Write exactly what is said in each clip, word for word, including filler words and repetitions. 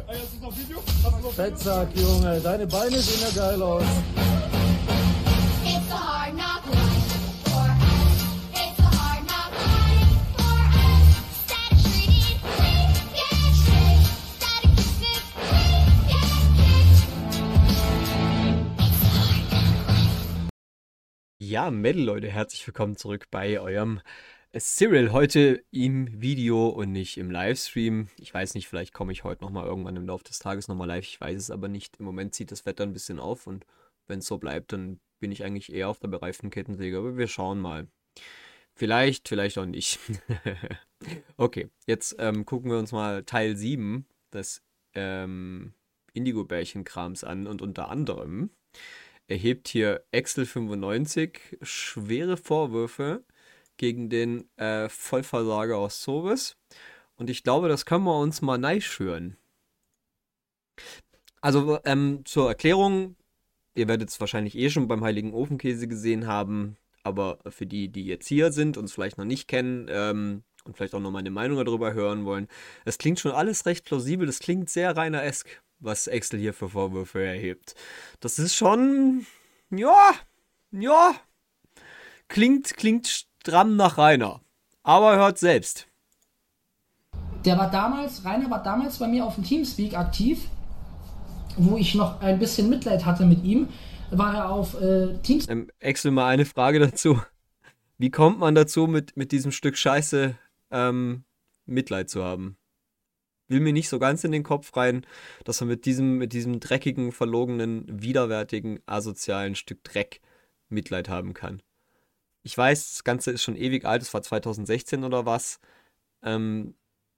Fettsack, Junge, deine Beine sehen ja geil aus. It's a hard knock life for us. It's a hard knock life for us. Static street, we get straight. Static kisses, we get kicked. It's a hard knock life. Ja, Metal Leute, herzlich willkommen zurück bei eurem Cyril. Heute im Video und nicht im Livestream. Ich weiß nicht, vielleicht komme ich heute nochmal irgendwann im Laufe des Tages nochmal live. Ich weiß es aber nicht. Im Moment zieht das Wetter ein bisschen auf und wenn es so bleibt, dann bin ich eigentlich eher auf der bereiften Kettensäge. Aber wir schauen mal. Vielleicht, vielleicht auch nicht. Okay, jetzt ähm, gucken wir uns mal Teil sieben des ähm, Indigo-Bärchen-Krams an und unter anderem erhebt hier Axel fünfundneunzig schwere Vorwürfe gegen den äh, Vollversager aus Sovis. Und ich glaube, das können wir uns mal neischüren. Also ähm, zur Erklärung, ihr werdet es wahrscheinlich eh schon beim Heiligen Ofenkäse gesehen haben, aber für die, die jetzt hier sind und es vielleicht noch nicht kennen ähm, und vielleicht auch noch meine Meinung darüber hören wollen, es klingt schon alles recht plausibel, das klingt sehr Rainer-esk, was Axel hier für Vorwürfe erhebt. Das ist schon, ja, ja, klingt, klingt stramm nach Rainer. Aber hört selbst. Der war damals, Rainer war damals bei mir auf dem Teamspeak aktiv, wo ich noch ein bisschen Mitleid hatte mit ihm, war er auf äh, Teamspeak. Ähm, Axel, mal eine Frage dazu. Wie kommt man dazu, mit, mit diesem Stück Scheiße ähm, Mitleid zu haben? Will mir nicht so ganz in den Kopf rein, dass man mit diesem, mit diesem dreckigen, verlogenen, widerwärtigen, asozialen Stück Dreck Mitleid haben kann. Ich weiß, das Ganze ist schon ewig alt, es war zweitausendsechzehn oder was. Ähm,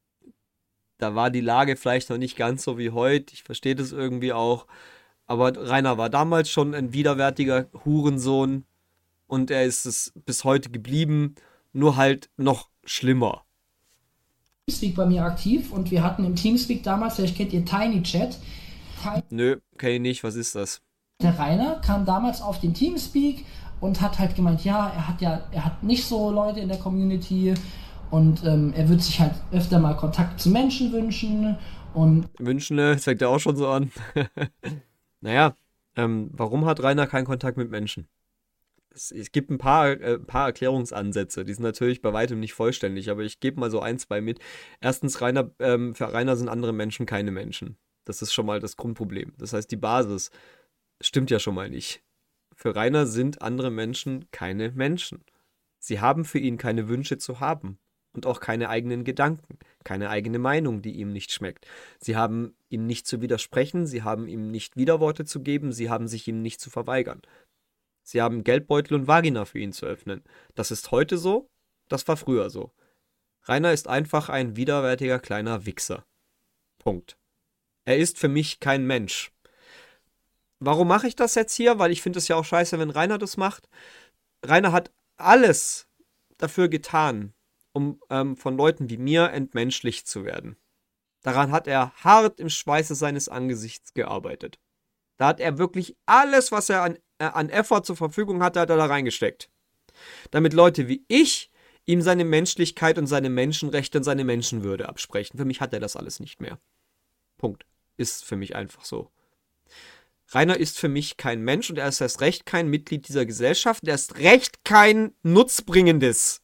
da war die Lage vielleicht noch nicht ganz so wie heute, ich verstehe das irgendwie auch. Aber Rainer war damals schon ein widerwärtiger Hurensohn und er ist es bis heute geblieben, nur halt noch schlimmer. Teamspeak bei mir aktiv und wir hatten im Teamspeak damals, vielleicht kennt ihr Tiny Chat. Nö, kenn ich nicht, was ist das? Der Rainer kam damals auf den Teamspeak und hat halt gemeint, ja, er hat ja, er hat nicht so Leute in der Community und ähm, er würde sich halt öfter mal Kontakt zu Menschen wünschen und... Wünschen, ne? Das fängt ja auch schon so an. Naja, ähm, warum hat Rainer keinen Kontakt mit Menschen? Es, es gibt ein paar, äh, paar Erklärungsansätze, die sind natürlich bei weitem nicht vollständig, aber ich gebe mal so ein, zwei mit. Erstens, Rainer, ähm, für Rainer sind andere Menschen keine Menschen. Das ist schon mal das Grundproblem. Das heißt, die Basis stimmt ja schon mal nicht. Für Rainer sind andere Menschen keine Menschen. Sie haben für ihn keine Wünsche zu haben und auch keine eigenen Gedanken, keine eigene Meinung, die ihm nicht schmeckt. Sie haben ihm nicht zu widersprechen, sie haben ihm nicht Widerworte zu geben, sie haben sich ihm nicht zu verweigern. Sie haben Geldbeutel und Vagina für ihn zu öffnen. Das ist heute so, das war früher so. Rainer ist einfach ein widerwärtiger kleiner Wichser. Punkt. Er ist für mich kein Mensch. Warum mache ich das jetzt hier? Weil ich finde es ja auch scheiße, wenn Rainer das macht. Rainer hat alles dafür getan, um ähm, von Leuten wie mir entmenschlicht zu werden. Daran hat er hart im Schweiße seines Angesichts gearbeitet. Da hat er wirklich alles, was er an, äh, an Effort zur Verfügung hatte, hat er da reingesteckt. Damit Leute wie ich ihm seine Menschlichkeit und seine Menschenrechte und seine Menschenwürde absprechen. Für mich hat er das alles nicht mehr. Punkt. Ist für mich einfach so. Rainer ist für mich kein Mensch und er ist erst recht kein Mitglied dieser Gesellschaft. Er ist recht kein Nutzbringendes.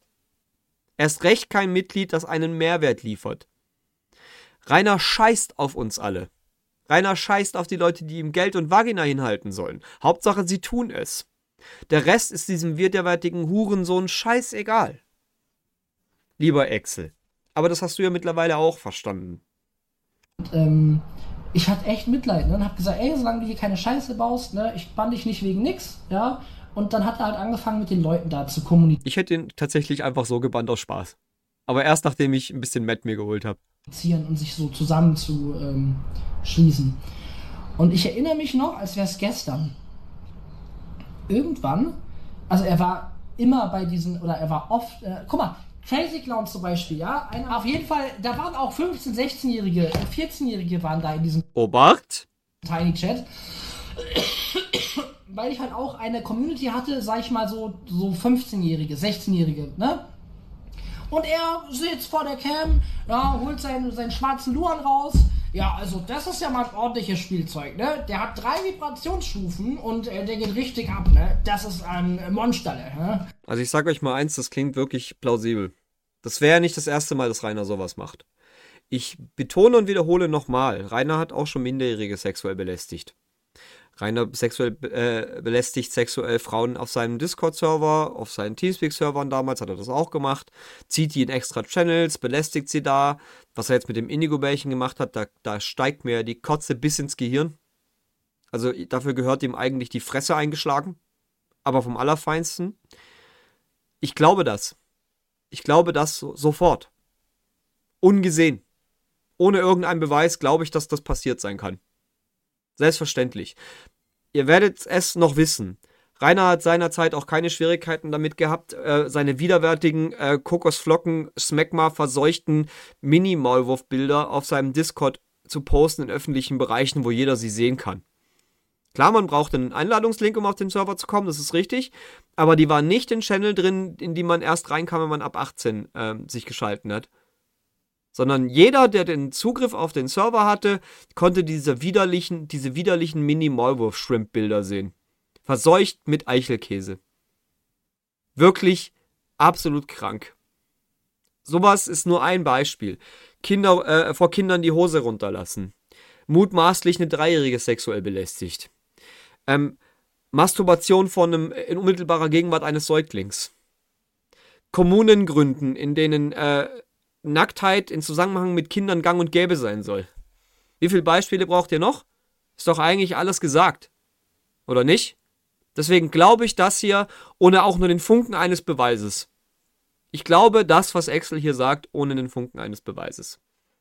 Er ist recht kein Mitglied, das einen Mehrwert liefert. Rainer scheißt auf uns alle. Rainer scheißt auf die Leute, die ihm Geld und Vagina hinhalten sollen. Hauptsache, sie tun es. Der Rest ist diesem widerwärtigen Hurensohn scheißegal. Lieber Axel. Aber das hast du ja mittlerweile auch verstanden. Und, ähm, ich hatte echt Mitleid, ne? Und hab gesagt, ey, solange du hier keine Scheiße baust, ne, ich bann dich nicht wegen nix, ja. Und dann hat er halt angefangen, mit den Leuten da zu kommunizieren. Ich hätte ihn tatsächlich einfach so gebannt aus Spaß. Aber erst nachdem ich ein bisschen Matt mir geholt habe. Und sich so zusammen zu ähm, schließen. Und ich erinnere mich noch, als wäre es gestern. Irgendwann, also er war immer bei diesen, oder er war oft, äh, guck mal, Crazy Clown zum Beispiel, ja, einer, auf jeden Fall, da waren auch fünfzehn-, sechzehnjährige, vierzehnjährige waren da in diesem Obacht! Tiny Chat. Weil ich halt auch eine Community hatte, sag ich mal so, so fünfzehnjährige, sechzehnjährige, ne? Und er sitzt vor der Cam, ja, holt seinen, seinen schwarzen Luan raus. Ja, also das ist ja mal ein ordentliches Spielzeug, ne? Der hat drei Vibrationsstufen und äh, der geht richtig ab, ne? Das ist ein Monsterle, ne? Also ich sag euch mal eins, das klingt wirklich plausibel. Das wäre ja nicht das erste Mal, dass Rainer sowas macht. Ich betone und wiederhole nochmal, Rainer hat auch schon Minderjährige sexuell belästigt. Rainer sexuell äh, belästigt sexuell Frauen auf seinem Discord-Server, auf seinen Teamspeak-Servern damals hat er das auch gemacht, zieht die in extra Channels, belästigt sie da. Was er jetzt mit dem Indigo-Bärchen gemacht hat, da, da steigt mir die Kotze bis ins Gehirn. Also dafür gehört ihm eigentlich die Fresse eingeschlagen, aber vom Allerfeinsten. Ich glaube das. Ich glaube das so, sofort. Ungesehen. Ohne irgendeinen Beweis glaube ich, dass das passiert sein kann. Selbstverständlich. Ihr werdet es noch wissen. Rainer hat seinerzeit auch keine Schwierigkeiten damit gehabt, äh, seine widerwärtigen äh, Kokosflocken, Smegma verseuchten Mini-Maulwurf-Bilder auf seinem Discord zu posten in öffentlichen Bereichen, wo jeder sie sehen kann. Klar, man braucht einen Einladungslink, um auf den Server zu kommen, das ist richtig, aber die waren nicht in Channel drin, in die man erst reinkam, wenn man ab achtzehn ähm, sich geschalten hat. Sondern jeder, der den Zugriff auf den Server hatte, konnte diese widerlichen, diese widerlichen Mini-Maulwurf-Shrimp-Bilder sehen. Verseucht mit Eichelkäse. Wirklich absolut krank. Sowas ist nur ein Beispiel. Kinder, äh, vor Kindern die Hose runterlassen. Mutmaßlich eine Dreijährige sexuell belästigt. Ähm, Masturbation von einem, in unmittelbarer Gegenwart eines Säuglings. Kommunen gründen, in denen äh, Nacktheit in Zusammenhang mit Kindern gang und gäbe sein soll. Wie viele Beispiele braucht ihr noch? Ist doch eigentlich alles gesagt. Oder nicht? Deswegen glaube ich das hier, ohne auch nur den Funken eines Beweises. Ich glaube das, was Axel hier sagt, ohne den Funken eines Beweises.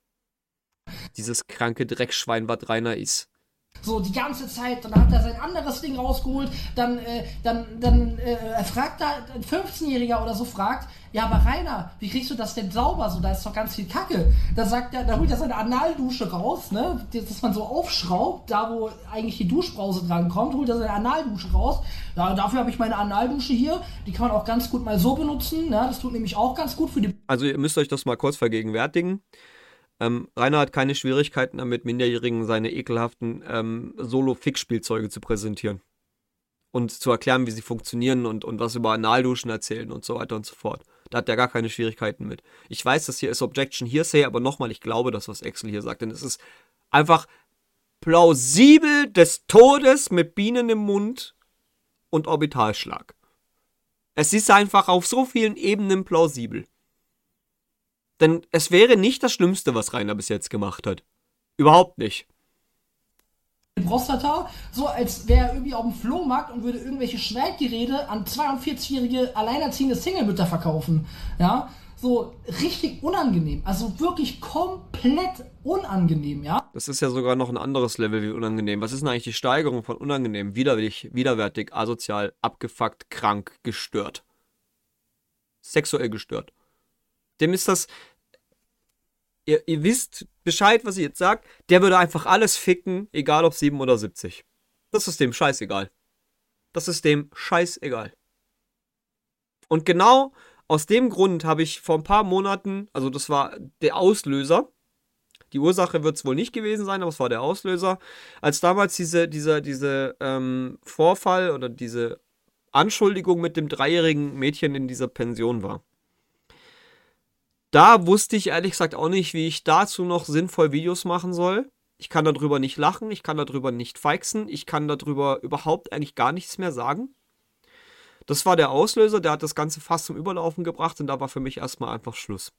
Dieses kranke Dreckschwein, was Rainer ist. So, die ganze Zeit, dann hat er sein anderes Ding rausgeholt, dann, äh, dann, dann, äh, er fragt da, ein fünfzehnjähriger oder so fragt, ja, aber Rainer, wie kriegst du das denn sauber? So, da ist doch ganz viel Kacke. Da sagt er, da holt er seine Analdusche raus, ne, dass man so aufschraubt, da wo eigentlich die Duschbrause dran kommt, holt er seine Analdusche raus. Ja, dafür habe ich meine Analdusche hier, die kann man auch ganz gut mal so benutzen, ne, das tut nämlich auch ganz gut für die... Also ihr müsst euch das mal kurz vergegenwärtigen. Ähm, Rainer hat keine Schwierigkeiten damit, Minderjährigen seine ekelhaften ähm, Solo-Fix-Spielzeuge zu präsentieren. Und zu erklären, wie sie funktionieren und, und was über Analduschen erzählen und so weiter und so fort. Da hat er gar keine Schwierigkeiten mit. Ich weiß, das hier ist Objection Hearsay, aber nochmal, ich glaube das, was Axel hier sagt. Denn es ist einfach plausibel des Todes mit Bienen im Mund und Orbitalschlag. Es ist einfach auf so vielen Ebenen plausibel. Denn es wäre nicht das Schlimmste, was Rainer bis jetzt gemacht hat. Überhaupt nicht. Prostata, so als wäre er irgendwie auf dem Flohmarkt und würde irgendwelche Schneidgeräte an zweiundvierzig-jährige alleinerziehende Single-Mütter verkaufen. Ja, so richtig unangenehm. Also wirklich komplett unangenehm, ja. Das ist ja sogar noch ein anderes Level wie unangenehm. Was ist denn eigentlich die Steigerung von unangenehm? Widerwärtig, widerwärtig, asozial, abgefuckt, krank, gestört. Sexuell gestört. Dem ist das... Ihr, ihr wisst Bescheid, was ich jetzt sage. Der würde einfach alles ficken, egal ob sieben oder siebzig. Das ist dem scheißegal. Das ist dem scheißegal. Und genau aus dem Grund habe ich vor ein paar Monaten, also das war der Auslöser, die Ursache wird es wohl nicht gewesen sein, aber es war der Auslöser, als damals diese, dieser, diese ähm, Vorfall oder diese Anschuldigung mit dem dreijährigen Mädchen in dieser Pension war. Da wusste ich ehrlich gesagt auch nicht, wie ich dazu noch sinnvoll Videos machen soll. Ich kann darüber nicht lachen, ich kann darüber nicht feixen, ich kann darüber überhaupt eigentlich gar nichts mehr sagen. Das war der Auslöser, der hat das ganze Fass zum Überlaufen gebracht und da war für mich erstmal einfach Schluss.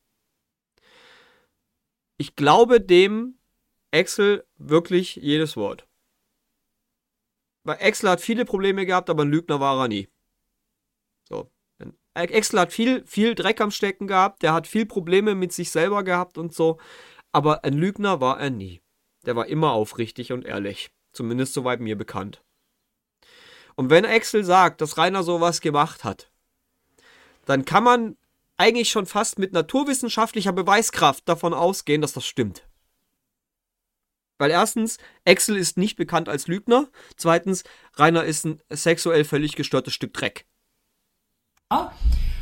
Ich glaube dem Axel wirklich jedes Wort. Weil Axel hat viele Probleme gehabt, aber ein Lügner war er nie. So. Axel hat viel, viel Dreck am Stecken gehabt, der hat viel Probleme mit sich selber gehabt und so, aber ein Lügner war er nie. Der war immer aufrichtig und ehrlich, zumindest soweit mir bekannt. Und wenn Axel sagt, dass Rainer sowas gemacht hat, dann kann man eigentlich schon fast mit naturwissenschaftlicher Beweiskraft davon ausgehen, dass das stimmt. Weil erstens, Axel ist nicht bekannt als Lügner, zweitens, Rainer ist ein sexuell völlig gestörtes Stück Dreck.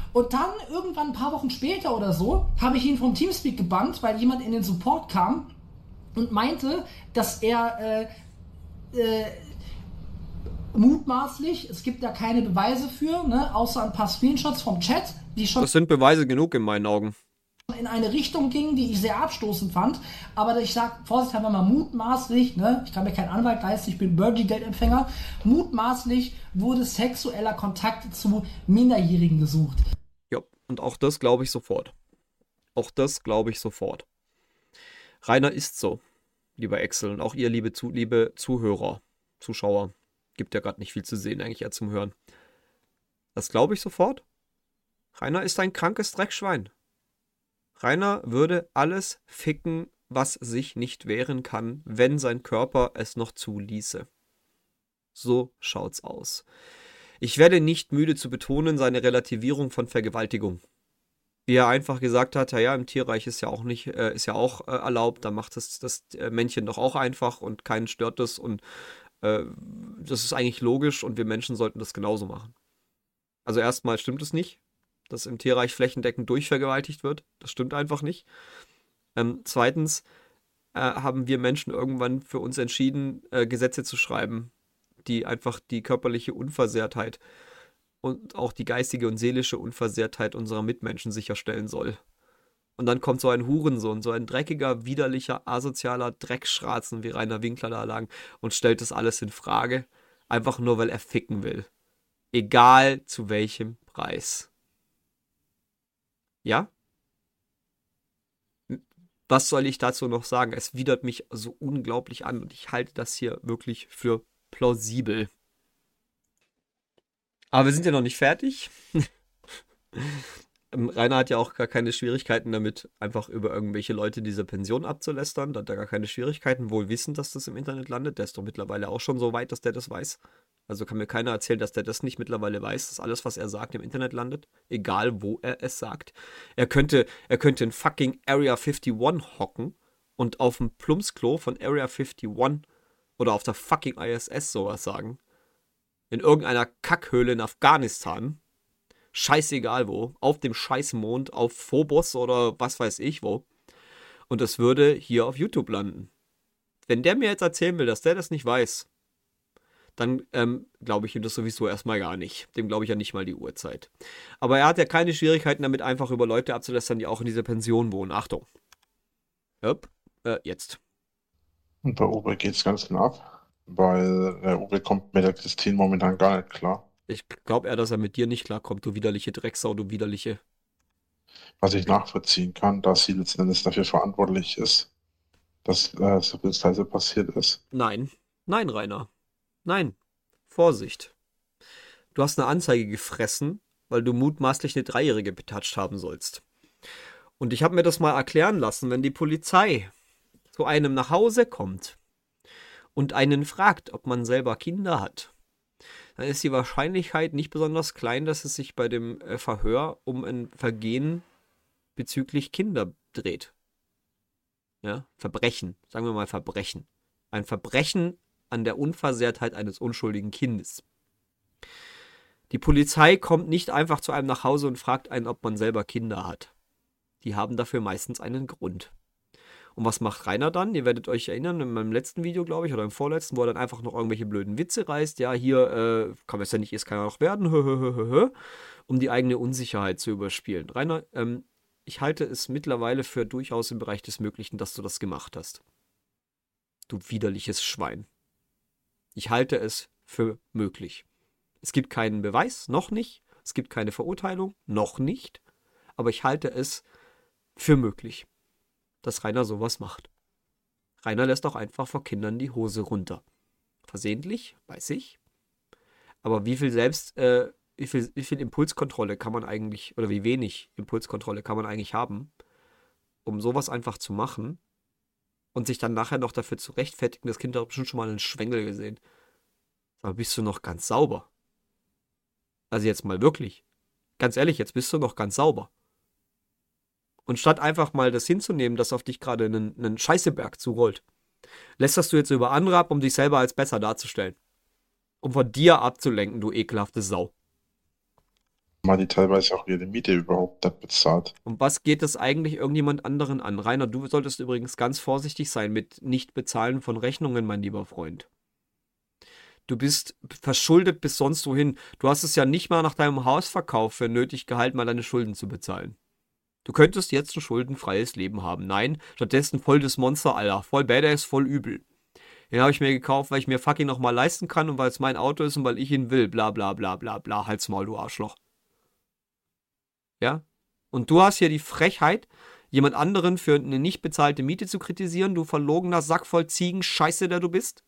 Und dann irgendwann ein paar Wochen später oder so habe ich ihn vom Teamspeak gebannt, weil jemand in den Support kam und meinte, dass er äh, äh, mutmaßlich, es gibt da keine Beweise für, ne, außer ein paar Screenshots vom Chat, die schon Das sind Beweise genug in meinen Augen. in eine Richtung gingen, die ich sehr abstoßend fand. Aber ich sag vorsichtshalber mal mutmaßlich, ne, ich kann mir keinen Anwalt leisten, ich bin Burgie-Geldempfänger, mutmaßlich wurde sexueller Kontakt zu Minderjährigen gesucht. Ja, und auch das glaube ich sofort. Auch das glaube ich sofort. Rainer ist so, lieber Axel, und auch ihr, liebe, Zu liebe Zuhörer, Zuschauer. Gibt ja gerade nicht viel zu sehen, eigentlich eher zum Hören. Das glaube ich sofort. Rainer ist ein krankes Dreckschwein. Rainer würde alles ficken, was sich nicht wehren kann, wenn sein Körper es noch zuließe. So schaut's aus. Ich werde nicht müde zu betonen seine Relativierung von Vergewaltigung. Wie er einfach gesagt hat, ja, im Tierreich ist ja auch nicht, äh, ist ja auch äh, erlaubt, da macht es das äh, Männchen doch auch einfach und keinen stört das und äh, das ist eigentlich logisch und wir Menschen sollten das genauso machen. Also erstmal stimmt es nicht, dass im Tierreich flächendeckend durchvergewaltigt wird. Das stimmt einfach nicht. Ähm, zweitens äh, haben wir Menschen irgendwann für uns entschieden, äh, Gesetze zu schreiben, die einfach die körperliche Unversehrtheit und auch die geistige und seelische Unversehrtheit unserer Mitmenschen sicherstellen soll. Und dann kommt so ein Hurensohn, so ein dreckiger, widerlicher, asozialer Dreckschratzen wie Rainer Winkler da lang und stellt das alles in Frage, einfach nur, weil er ficken will. Egal zu welchem Preis. Ja? Was soll ich dazu noch sagen? Es widert mich so unglaublich an und ich halte das hier wirklich für plausibel. Aber wir sind ja noch nicht fertig. Rainer hat ja auch gar keine Schwierigkeiten damit, einfach über irgendwelche Leute dieser Pension abzulästern. Da hat er gar keine Schwierigkeiten, wohl wissend, dass das im Internet landet. Der ist doch mittlerweile auch schon so weit, dass der das weiß. Also kann mir keiner erzählen, dass der das nicht mittlerweile weiß, dass alles, was er sagt, im Internet landet. Egal, wo er es sagt. Er könnte, er könnte in fucking Area einundfünfzig hocken und auf dem Plumpsklo von Area einundfünfzig oder auf der fucking I S S sowas sagen. In irgendeiner Kackhöhle in Afghanistan. Scheißegal wo. Auf dem Scheißmond, auf Phobos oder was weiß ich wo. Und es würde hier auf YouTube landen. Wenn der mir jetzt erzählen will, dass der das nicht weiß, dann ähm, glaube ich ihm das sowieso erstmal gar nicht. Dem glaube ich ja nicht mal die Uhrzeit. Aber er hat ja keine Schwierigkeiten damit, einfach über Leute abzulästern, die auch in dieser Pension wohnen. Achtung. Yep. Äh, jetzt. Und bei Uwe geht's ganz knapp, weil der Uwe kommt mit der Christine momentan gar nicht klar. Ich glaube eher, dass er mit dir nicht klarkommt, du widerliche Drecksau, du widerliche. Was ich nachvollziehen kann, dass sie letzten Endes dafür verantwortlich ist, dass äh, so viel Scheiße passiert ist. Nein. Nein, Rainer. Nein. Vorsicht. Du hast eine Anzeige gefressen, weil du mutmaßlich eine Dreijährige betatscht haben sollst. Und ich habe mir das mal erklären lassen, wenn die Polizei zu einem nach Hause kommt und einen fragt, ob man selber Kinder hat, dann ist die Wahrscheinlichkeit nicht besonders klein, dass es sich bei dem äh, Verhör um ein Vergehen bezüglich Kinder dreht. Ja, Verbrechen, sagen wir mal Verbrechen. Ein Verbrechen an der Unversehrtheit eines unschuldigen Kindes. Die Polizei kommt nicht einfach zu einem nach Hause und fragt einen, ob man selber Kinder hat. Die haben dafür meistens einen Grund. Und was macht Rainer dann? Ihr werdet euch erinnern, in meinem letzten Video, glaube ich, oder im vorletzten, wo er dann einfach noch irgendwelche blöden Witze reißt. Ja, hier, äh, kann es ja nicht, es kann ja noch werden, hö, hö, hö, hö, hö, um die eigene Unsicherheit zu überspielen. Rainer, ähm, ich halte es mittlerweile für durchaus im Bereich des Möglichen, dass du das gemacht hast. Du widerliches Schwein. Ich halte es für möglich. Es gibt keinen Beweis, noch nicht. Es gibt keine Verurteilung, noch nicht. Aber ich halte es für möglich, dass Rainer sowas macht. Rainer lässt auch einfach vor Kindern die Hose runter. Versehentlich, weiß ich. Aber wie viel selbst, äh, wie viel, wie viel Impulskontrolle kann man eigentlich, oder wie wenig Impulskontrolle kann man eigentlich haben, um sowas einfach zu machen und sich dann nachher noch dafür zu rechtfertigen, das Kind hat bestimmt schon mal einen Schwengel gesehen. Aber bist du noch ganz sauber? Also jetzt mal wirklich. Ganz ehrlich, jetzt bist du noch ganz sauber. Und statt einfach mal das hinzunehmen, dass auf dich gerade einen, einen Scheißeberg zurollt, lästerst du jetzt über andere ab, um dich selber als besser darzustellen. Um von dir abzulenken, du ekelhafte Sau. Mal die teilweise auch ihre Miete überhaupt nicht bezahlt. Und was geht es eigentlich irgendjemand anderen an? Rainer, du solltest übrigens ganz vorsichtig sein mit Nicht-Bezahlen von Rechnungen, mein lieber Freund. Du bist verschuldet bis sonst wohin. Du hast es ja nicht mal nach deinem Hausverkauf für nötig gehalten, mal deine Schulden zu bezahlen. Du könntest jetzt ein schuldenfreies Leben haben. Nein, stattdessen voll das Monster, Alter. Voll badass, voll übel. Den habe ich mir gekauft, weil ich mir fucking nochmal leisten kann und weil es mein Auto ist und weil ich ihn will. Bla bla bla bla bla. Halt's Maul, du Arschloch. Ja? Und du hast hier die Frechheit, jemand anderen für eine nicht bezahlte Miete zu kritisieren, du verlogener Sack voll Ziegen, Scheiße, der du bist.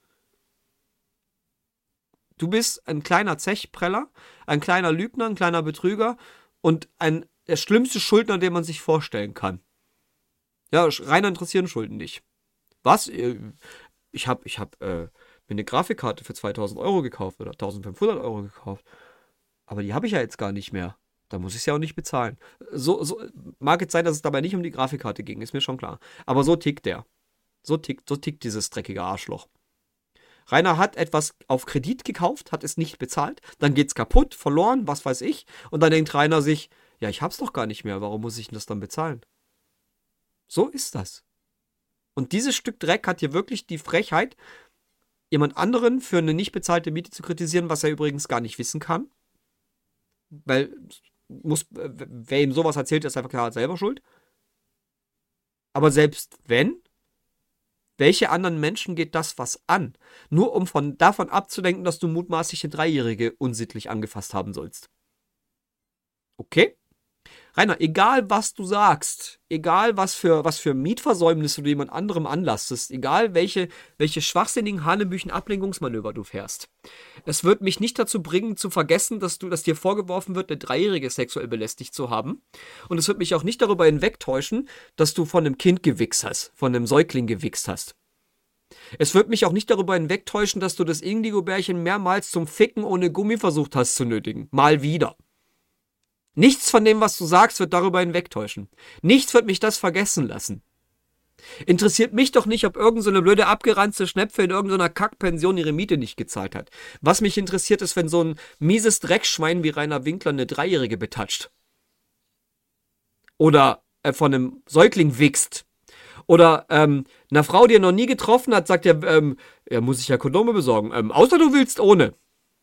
Du bist ein kleiner Zechpreller, ein kleiner Lügner, ein kleiner Betrüger und ein, der schlimmste Schuldner, den man sich vorstellen kann. Ja, rein interessieren Schulden nicht. Was? Ich habe ich hab, äh, mir eine Grafikkarte für zweitausend Euro gekauft oder eintausendfünfhundert Euro gekauft. Aber die habe ich ja jetzt gar nicht mehr. Da muss ich es ja auch nicht bezahlen. So, so mag jetzt sein, dass es dabei nicht um die Grafikkarte ging, ist mir schon klar. Aber so tickt der. So tickt, so tickt dieses dreckige Arschloch. Rainer hat etwas auf Kredit gekauft, hat es nicht bezahlt, dann geht's kaputt, verloren, was weiß ich. Und dann denkt Rainer sich, ja, ich hab's doch gar nicht mehr, warum muss ich denn das dann bezahlen? So ist das. Und dieses Stück Dreck hat hier wirklich die Frechheit, jemand anderen für eine nicht bezahlte Miete zu kritisieren, was er übrigens gar nicht wissen kann. Weil muss, wer ihm sowas erzählt, ist einfach klar selber schuld. Aber selbst wenn, welche anderen Menschen geht das was an? Nur um von, davon abzudenken, dass du mutmaßlich eine Dreijährige unsittlich angefasst haben sollst. Okay? Rainer, egal was du sagst, egal was für, was für Mietversäumnisse du jemand anderem anlastest, egal welche, welche schwachsinnigen hanebüchen Ablenkungsmanöver du fährst, es wird mich nicht dazu bringen, zu vergessen, dass du, dass dir vorgeworfen wird, eine Dreijährige sexuell belästigt zu haben. Und es wird mich auch nicht darüber hinwegtäuschen, dass du von einem Kind gewichst hast, von einem Säugling gewichst hast. Es wird mich auch nicht darüber hinwegtäuschen, dass du das Indigo-Bärchen mehrmals zum Ficken ohne Gummi versucht hast zu nötigen. Mal wieder. Nichts von dem, was du sagst, wird darüber hinwegtäuschen. Nichts wird mich das vergessen lassen. Interessiert mich doch nicht, ob irgend so eine blöde abgeranzte Schnepfe in irgendeiner Kackpension ihre Miete nicht gezahlt hat. Was mich interessiert ist, wenn so ein mieses Dreckschwein wie Rainer Winkler eine Dreijährige betatscht. Oder äh, von einem Säugling wichst. Oder ähm, einer Frau, die er noch nie getroffen hat, sagt er, ähm, er muss sich ja Kondome besorgen. Ähm, außer du willst ohne.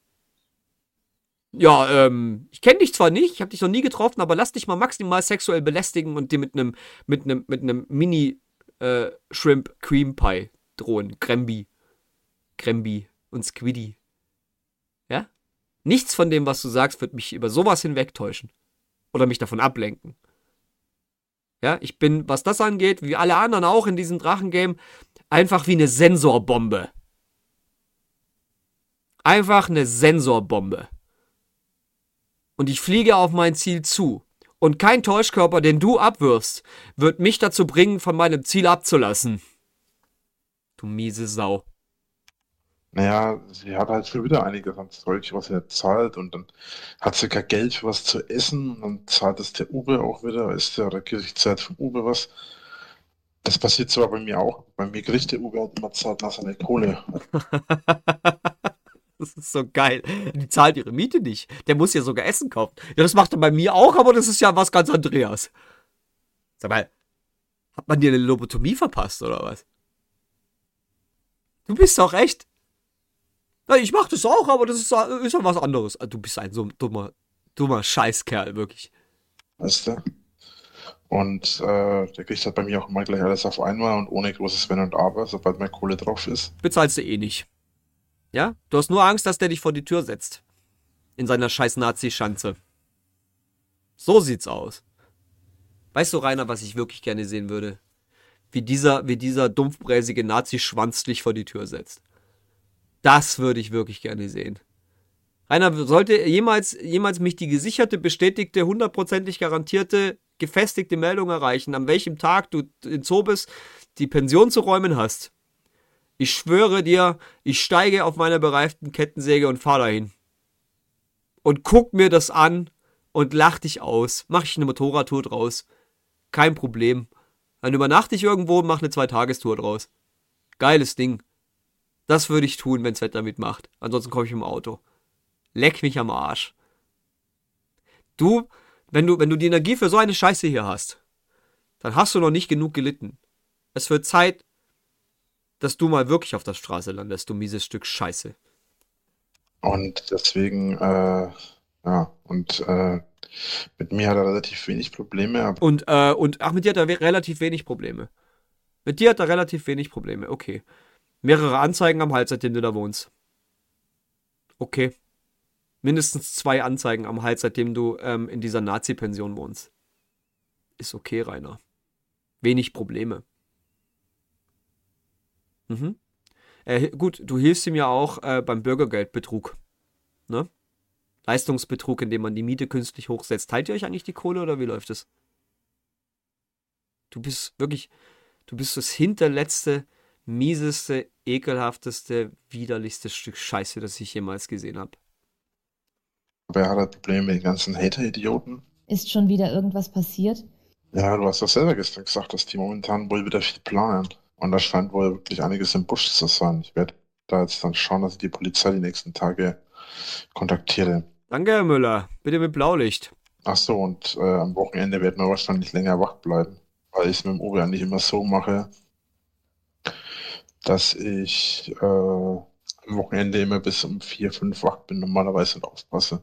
Ja, ähm, ich kenne dich zwar nicht, ich habe dich noch nie getroffen, aber lass dich mal maximal sexuell belästigen und dir mit einem mit einem mit einem Mini äh, Shrimp Cream Pie drohen, Cremby, Cremby und Squiddy. Ja? Nichts von dem, was du sagst, wird mich über sowas hinwegtäuschen oder mich davon ablenken. Ja, ich bin, was das angeht, wie alle anderen auch in diesem Drachengame, einfach wie eine Sensorbombe. Einfach eine Sensorbombe. Und ich fliege auf mein Ziel zu. Und kein Täuschkörper, den du abwirfst, wird mich dazu bringen, von meinem Ziel abzulassen. Du miese Sau. Naja, sie hat halt schon wieder einiges an Zeug, was sie nicht zahlt, und dann hat sie kein Geld für was zu essen und dann zahlt es der Uber auch wieder, ist ja der Gerichtszeit vom Uber was. Das passiert zwar bei mir auch, bei mir kriegt der Uber halt immer zahlt nach seiner Kohle. Das ist so geil. Die zahlt ihre Miete nicht. Der muss ja sogar Essen kaufen. Ja, das macht er bei mir auch, aber das ist ja was ganz Andreas. Sag mal, hat man dir eine Lobotomie verpasst, oder was? Du bist doch echt. Ja, ich mach das auch, aber das ist, ist ja was anderes. Du bist ein so dummer, dummer Scheißkerl, wirklich. Weißt du? Und äh, der kriegt halt bei mir auch immer gleich alles auf einmal und ohne großes Wenn und Aber, sobald meine Kohle drauf ist. Bezahlst du eh nicht. Ja? Du hast nur Angst, dass der dich vor die Tür setzt. In seiner scheiß Nazi-Schanze. So sieht's aus. Weißt du, Rainer, was ich wirklich gerne sehen würde? Wie dieser, wie dieser dumpfbräsige Nazi-Schwanz dich vor die Tür setzt. Das würde ich wirklich gerne sehen. Rainer, sollte jemals, jemals mich die gesicherte, bestätigte, hundertprozentig garantierte, gefestigte Meldung erreichen, an welchem Tag du in Zobis die Pension zu räumen hast, ich schwöre dir, ich steige auf meiner bereiften Kettensäge und fahre dahin. Und guck mir das an und lach dich aus. Mach ich eine Motorradtour draus. Kein Problem. Dann übernachte ich irgendwo und mach eine Zweitagestour draus. Geiles Ding. Das würde ich tun, wenn's Wetter mitmacht. Ansonsten komme ich im Auto. Leck mich am Arsch. Du, wenn du, wenn du die Energie für so eine Scheiße hier hast, dann hast du noch nicht genug gelitten. Es wird Zeit, dass du mal wirklich auf der Straße landest, du mieses Stück Scheiße. Und deswegen, äh, ja, und äh, mit mir hat er relativ wenig Probleme, aber Und, äh, und, ach, mit dir hat er we- relativ wenig Probleme. Mit dir hat er relativ wenig Probleme, okay. Mehrere Anzeigen am Hals, seitdem du da wohnst. Okay. Mindestens zwei Anzeigen am Hals, seitdem du ähm, in dieser Nazi-Pension wohnst. Ist okay, Rainer. Wenig Probleme. Mhm. Äh, gut, du hilfst ihm ja auch äh, beim Bürgergeldbetrug. Ne? Leistungsbetrug, indem man die Miete künstlich hochsetzt. Teilt ihr euch eigentlich die Kohle oder wie läuft es? Du bist wirklich, du bist das hinterletzte, mieseste, ekelhafteste, widerlichste Stück Scheiße, das ich jemals gesehen habe. er hat halt Probleme mit den ganzen Hater-Idioten. Ist schon wieder irgendwas passiert? Ja, du hast doch selber gestern gesagt, dass die momentan wohl wieder viel planen. Und da scheint wohl wirklich einiges im Busch zu sein. Ich werde da jetzt dann schauen, dass ich die Polizei die nächsten Tage kontaktiere. Danke, Herr Müller. Bitte mit Blaulicht. Ach so, und äh, am Wochenende werden wir wahrscheinlich länger wach bleiben, weil ich es mit dem Uwe eigentlich immer so mache, dass ich äh, am Wochenende immer bis um vier, fünf wach bin normalerweise und aufpasse.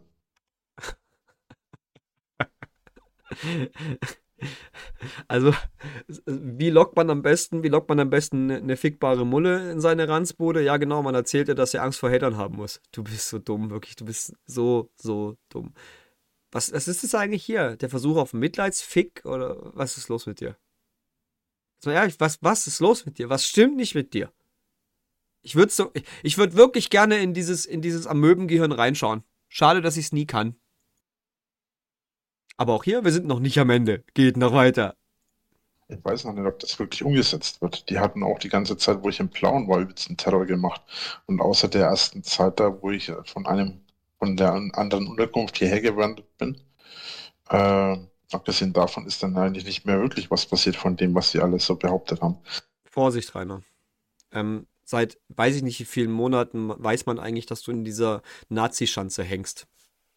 Also, wie lockt man am besten, wie lockt man am besten eine, eine fickbare Mulle in seine Ranzbude? Ja, genau, man erzählt ihr, dass sie Angst vor Hatern haben muss. Du bist so dumm, wirklich, du bist so, so dumm. Was, was ist das eigentlich hier? Der Versuch auf Mitleidsfick oder was ist los mit dir? Jetzt mal ehrlich, was, was ist los mit dir? Was stimmt nicht mit dir? Ich würde so, ich, ich würde wirklich gerne in dieses, in dieses Amöbengehirn reinschauen. Schade, dass ich es nie kann. Aber auch hier, wir sind noch nicht am Ende. Geht noch weiter. Ich weiß noch nicht, ob das wirklich umgesetzt wird. Die hatten auch die ganze Zeit, wo ich im Plauen war, übelst einen Terror gemacht. Und außer der ersten Zeit da, wo ich von einem, von der anderen Unterkunft hierher gewandert bin, äh, abgesehen davon ist dann eigentlich nicht mehr wirklich was passiert von dem, was sie alles so behauptet haben. Vorsicht, Rainer. Ähm, seit weiß ich nicht wie vielen Monaten weiß man eigentlich, dass du in dieser Nazi-Schanze hängst.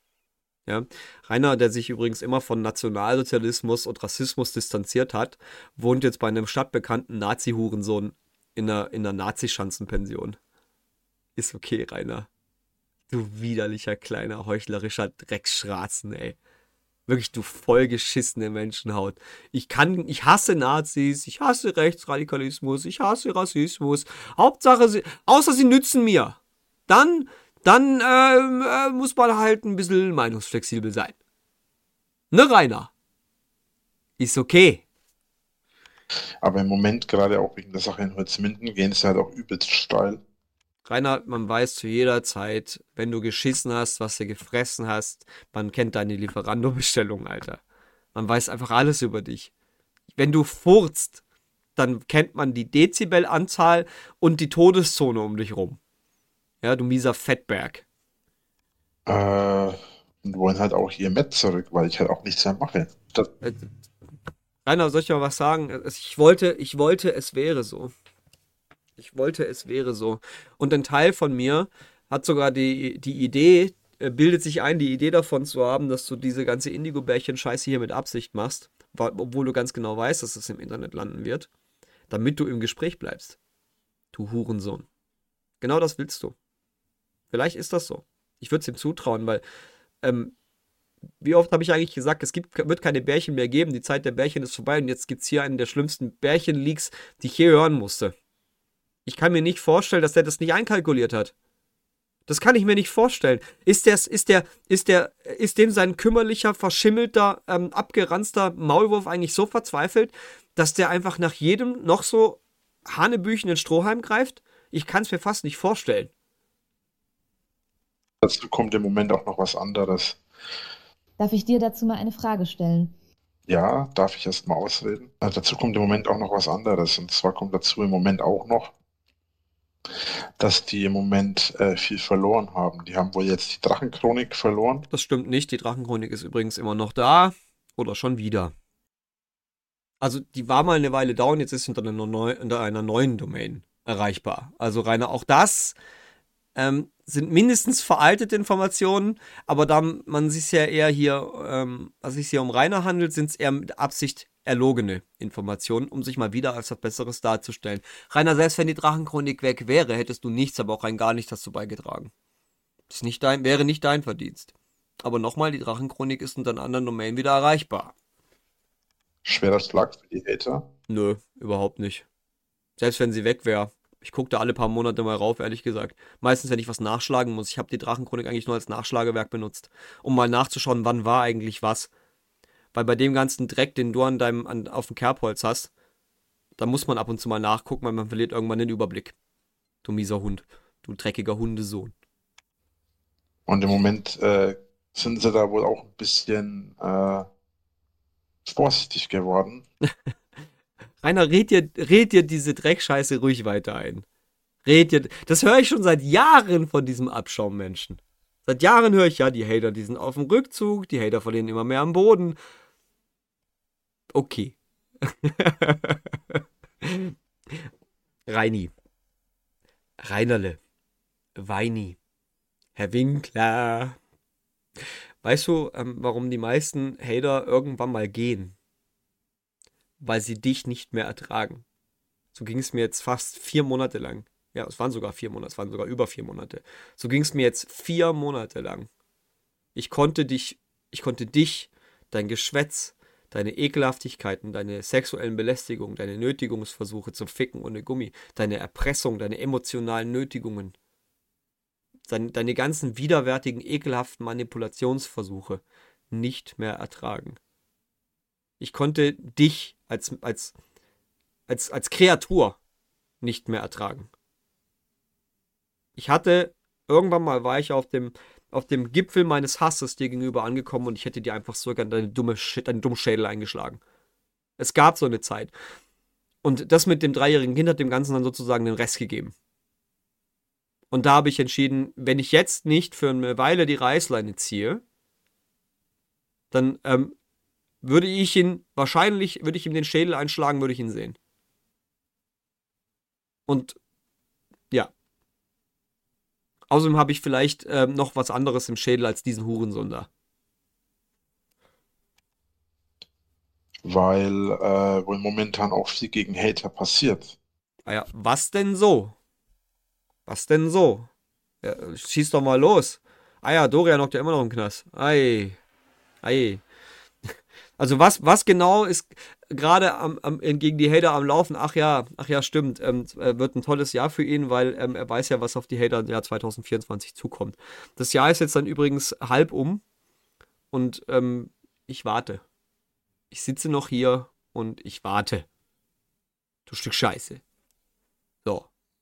Ja? Rainer, der sich übrigens immer von Nationalsozialismus und Rassismus distanziert hat, wohnt jetzt bei einem stadtbekannten Nazi-Hurensohn in einer, in einer Nazi-Schanzenpension. Ist okay, Rainer. Du widerlicher, kleiner, heuchlerischer Drecksschratzen, ey. Wirklich, du vollgeschissene Menschenhaut. Ich kann, ich hasse Nazis, ich hasse Rechtsradikalismus, ich hasse Rassismus. Hauptsache, sie, außer sie nützen mir. Dann, dann ähm, äh, muss man halt ein bisschen meinungsflexibel sein. Ne, Rainer? Ist okay. Aber im Moment, gerade auch wegen der Sache in Holzminden, gehen sie halt auch übelst steil. Rainer, man weiß zu jeder Zeit, wenn du geschissen hast, was du gefressen hast, man kennt deine Lieferando-Bestellung, Alter. Man weiß einfach alles über dich. Wenn du furzt, dann kennt man die Dezibelanzahl und die Todeszone um dich rum. Ja, du mieser Fettberg. Äh, und wollen halt auch ihr Met zurück, weil ich halt auch nichts mehr mache. Das, Äh, Rainer, soll ich mal was sagen? Ich wollte, ich wollte, es wäre so. Ich wollte, es wäre so. Und ein Teil von mir hat sogar die, die Idee, äh, bildet sich ein, die Idee davon zu haben, dass du diese ganze Indigo-Bärchen-Scheiße hier mit Absicht machst, wa- obwohl du ganz genau weißt, dass es im Internet landen wird, damit du im Gespräch bleibst. Du Hurensohn. Genau das willst du. Vielleicht ist das so. Ich würde es ihm zutrauen, weil, ähm, wie oft habe ich eigentlich gesagt, es gibt, wird keine Bärchen mehr geben, die Zeit der Bärchen ist vorbei und jetzt gibt es hier einen der schlimmsten Bärchen-Leaks, die ich je hören musste. Ich kann mir nicht vorstellen, dass der das nicht einkalkuliert hat. Das kann ich mir nicht vorstellen. Ist der, ist der, ist der, ist dem sein kümmerlicher, verschimmelter, ähm, abgeranzter Maulwurf eigentlich so verzweifelt, dass der einfach nach jedem noch so hanebüchenen Strohhalm greift? Ich kann es mir fast nicht vorstellen. dazu kommt im Moment auch noch was anderes. Darf ich dir dazu mal eine Frage stellen? Ja, darf ich erst mal ausreden? Äh, dazu kommt im Moment auch noch was anderes. Und zwar kommt dazu im Moment auch noch, dass die im Moment äh, viel verloren haben. Die haben wohl jetzt die Drachenchronik verloren. Das stimmt nicht. Die Drachenchronik ist übrigens immer noch da. Oder schon wieder. Also, die war mal eine Weile da und jetzt ist sie unter einer, neu, unter einer neuen Domain erreichbar. Also, Rainer, auch das ähm, sind mindestens veraltete Informationen, aber da man sich ja eher hier, ähm, was sich hier um Rainer handelt, sind es eher mit Absicht erlogene Informationen, um sich mal wieder als was Besseres darzustellen. Rainer, selbst wenn die Drachenchronik weg wäre, hättest du nichts, aber auch rein gar nichts dazu beigetragen. Das ist nicht dein, wäre nicht dein Verdienst. Aber nochmal, die Drachenchronik ist unter anderen Domain wieder erreichbar. Schwerer Schlag für die Hater. Nö, überhaupt nicht. Selbst wenn sie weg wäre. Ich gucke da alle paar Monate mal rauf, ehrlich gesagt. Meistens, wenn ich was nachschlagen muss. Ich habe die Drachenchronik eigentlich nur als Nachschlagewerk benutzt, um mal nachzuschauen, wann war eigentlich was. Weil bei dem ganzen Dreck, den du an deinem, an, auf dem Kerbholz hast, da muss man ab und zu mal nachgucken, weil man verliert irgendwann den Überblick. Du mieser Hund. Du dreckiger Hundesohn. Und im Moment äh, sind sie da wohl auch ein bisschen äh, vorsichtig geworden. Rainer, red dir, red dir diese Dreckscheiße ruhig weiter ein. Red dir, das höre ich schon seit Jahren von diesem Abschaummenschen. Seit Jahren höre ich ja, die Hater, die sind auf dem Rückzug, die Hater verlieren immer mehr am Boden. Okay. Reini. Reinerle. Weini. Herr Winkler. Weißt du, ähm, warum die meisten Hater irgendwann mal gehen? Weil sie dich nicht mehr ertragen. So ging es mir jetzt fast vier Monate lang. Ja, es waren sogar vier Monate, es waren sogar über vier Monate. So ging es mir jetzt vier Monate lang. Ich konnte dich, ich konnte dich, dein Geschwätz, deine Ekelhaftigkeiten, deine sexuellen Belästigungen, deine Nötigungsversuche zum Ficken ohne Gummi, deine Erpressung, deine emotionalen Nötigungen, deine, deine ganzen widerwärtigen, ekelhaften Manipulationsversuche nicht mehr ertragen. Ich konnte dich als, als, als, als Kreatur nicht mehr ertragen. Ich hatte, irgendwann mal war ich auf dem, auf dem Gipfel meines Hasses dir gegenüber angekommen und ich hätte dir einfach so gerne deine dumme Shit, deinen dummen Schädel eingeschlagen. Es gab so eine Zeit. Und das mit dem dreijährigen Kind hat dem Ganzen dann sozusagen den Rest gegeben. Und da habe ich entschieden, wenn ich jetzt nicht für eine Weile die Reißleine ziehe, dann ähm, würde ich ihn, wahrscheinlich würde ich ihm den Schädel einschlagen, würde ich ihn sehen. Und ja. Außerdem habe ich vielleicht ähm, noch was anderes im Schädel als diesen Hurensohn da. Weil äh, wohl momentan auch viel gegen Hater passiert. Ah ja, was denn so? Was denn so? Ja, schieß doch mal los. Ah ja, Dorian hockt ja immer noch im Knast. Ei. Ei. Also was, was genau ist gerade am, am, gegen die Hater am Laufen? Ach ja, ach ja, stimmt. Ähm, wird ein tolles Jahr für ihn, weil ähm, er weiß ja, was auf die Hater im Jahr zwanzig vierundzwanzig zukommt. Das Jahr ist jetzt dann übrigens halb um und ähm, ich warte. Ich sitze noch hier und ich warte. Du Stück Scheiße. So.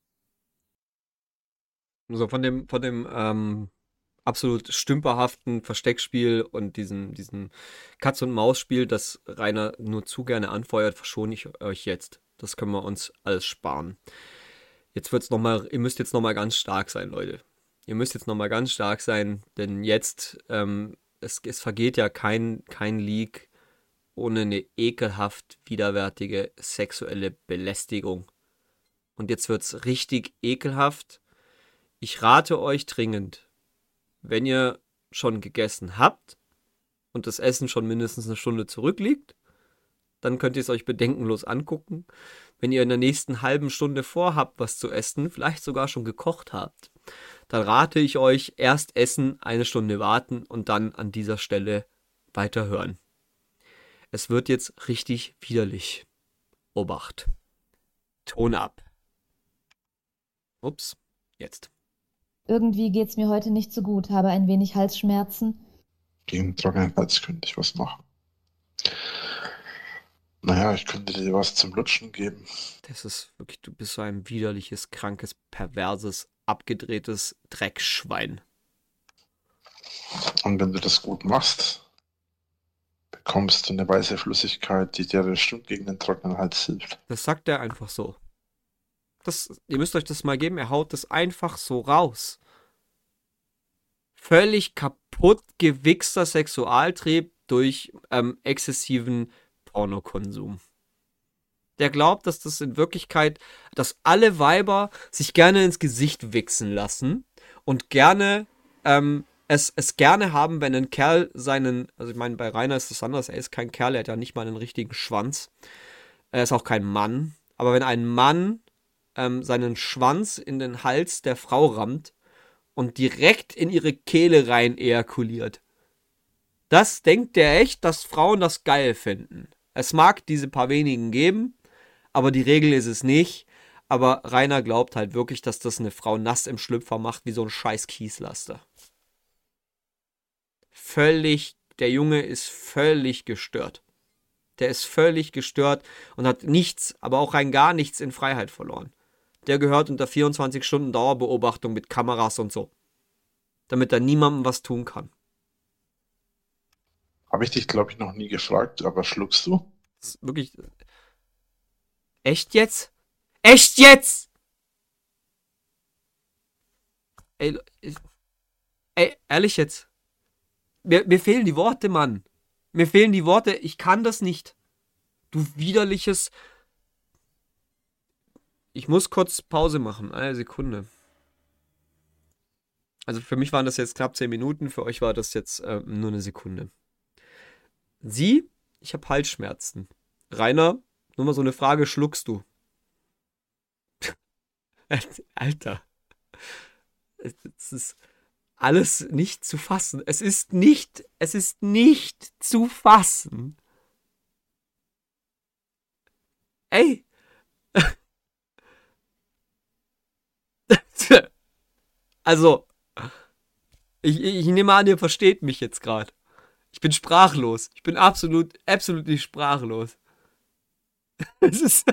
So von dem, von dem, ähm, absolut stümperhaften Versteckspiel und diesem, diesem Katz-und-Maus-Spiel, das Rainer nur zu gerne anfeuert, verschone ich euch jetzt. Das können wir uns alles sparen. Jetzt wird's noch mal, ihr müsst jetzt nochmal ganz stark sein, Leute. Ihr müsst jetzt nochmal ganz stark sein, denn jetzt, ähm, es, es vergeht ja kein, kein Leak ohne eine ekelhaft widerwärtige sexuelle Belästigung. Und jetzt wird's richtig ekelhaft. Ich rate euch dringend, wenn ihr schon gegessen habt und das Essen schon mindestens eine Stunde zurückliegt, dann könnt ihr es euch bedenkenlos angucken. Wenn ihr in der nächsten halben Stunde vorhabt, was zu essen, vielleicht sogar schon gekocht habt, dann rate ich euch, erst essen, eine Stunde warten und dann an dieser Stelle weiterhören. Es wird jetzt richtig widerlich. Obacht. Ton ab. Ups, jetzt. Irgendwie geht's mir heute nicht so gut, habe ein wenig Halsschmerzen. Gegen trockenen Hals könnte ich was machen. Naja, ich könnte dir was zum Lutschen geben. Das ist wirklich, du bist so ein widerliches, krankes, perverses, abgedrehtes Dreckschwein. Und wenn du das gut machst, bekommst du eine weiße Flüssigkeit, die dir bestimmt gegen den trockenen Hals hilft. Das sagt er einfach so. Das, ihr müsst euch das mal geben, er haut das einfach so raus. Völlig kaputt gewichster Sexualtrieb durch ähm, exzessiven Pornokonsum. Der glaubt, dass das in Wirklichkeit, dass alle Weiber sich gerne ins Gesicht wichsen lassen und gerne ähm, es, es gerne haben, wenn ein Kerl seinen, also ich meine, bei Rainer ist es anders, er ist kein Kerl, er hat ja nicht mal einen richtigen Schwanz. Er ist auch kein Mann. Aber wenn ein Mann ähm, seinen Schwanz in den Hals der Frau rammt und direkt in ihre Kehle rein ejakuliert, das denkt der echt, dass Frauen das geil finden. Es mag diese paar wenigen geben, aber die Regel ist es nicht. Aber Rainer glaubt halt wirklich, dass das eine Frau nass im Schlüpfer macht, wie so ein scheiß Kieslaster. Völlig, der Junge ist völlig gestört. Der ist völlig gestört und hat nichts, aber auch rein gar nichts in Freiheit verloren. Der gehört unter vierundzwanzig Stunden Dauerbeobachtung mit Kameras und so. Damit er niemandem was tun kann. Habe ich dich, glaube ich, noch nie gefragt, aber schluckst du? Das ist wirklich. Echt jetzt? Echt jetzt? Ey, ey ehrlich jetzt. Mir, mir fehlen die Worte, Mann. Mir fehlen die Worte. Ich kann das nicht. Du widerliches. Ich muss kurz Pause machen. Eine Sekunde. Also für mich waren das jetzt knapp zehn Minuten. Für euch war das jetzt äh, nur eine Sekunde. Sie, ich habe Halsschmerzen. Rainer, nur mal so eine Frage, schluckst du? Alter. Es ist alles nicht zu fassen. Es ist nicht, es ist nicht zu fassen. Ey. Also, ich, ich nehme an, ihr versteht mich jetzt gerade. Ich bin sprachlos. Ich bin absolut, absolut nicht sprachlos. Es ist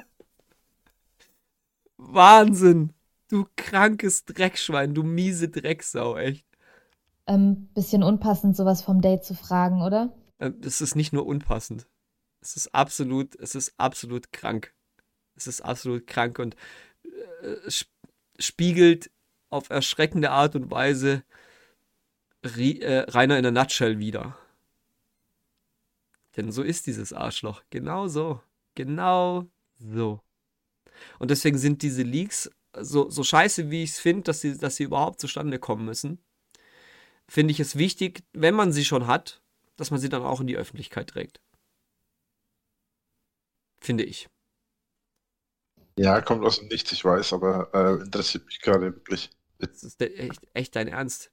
Wahnsinn. Du krankes Dreckschwein, du miese Drecksau, echt. Ähm, bisschen unpassend, sowas vom Date zu fragen, oder? Es ist nicht nur unpassend. Es ist absolut, es ist absolut krank. Es ist absolut krank und äh, spiegelt auf erschreckende Art und Weise Rie, äh, Rainer in a nutshell wider. Denn so ist dieses Arschloch. Genau so. Genau so. Und deswegen sind diese Leaks, so, so scheiße wie ich es finde, dass sie, dass sie überhaupt zustande kommen müssen, finde ich es wichtig, wenn man sie schon hat, dass man sie dann auch in die Öffentlichkeit trägt. Finde ich. Ja, kommt aus dem Nichts, ich weiß, aber äh, interessiert mich gerade wirklich. Das ist der, echt, echt dein Ernst.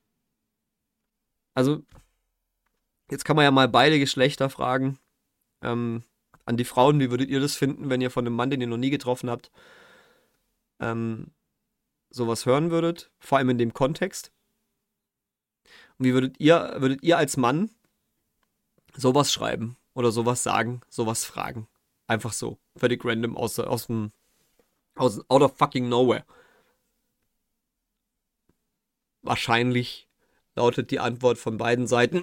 Also, jetzt kann man ja mal beide Geschlechter fragen. Ähm, an die Frauen, wie würdet ihr das finden, wenn ihr von einem Mann, den ihr noch nie getroffen habt, ähm, sowas hören würdet? Vor allem in dem Kontext. Und wie würdet ihr, würdet ihr als Mann sowas schreiben oder sowas sagen, sowas fragen? Einfach so. Völlig random aus, aus dem aus out of fucking nowhere. Wahrscheinlich lautet die Antwort von beiden Seiten.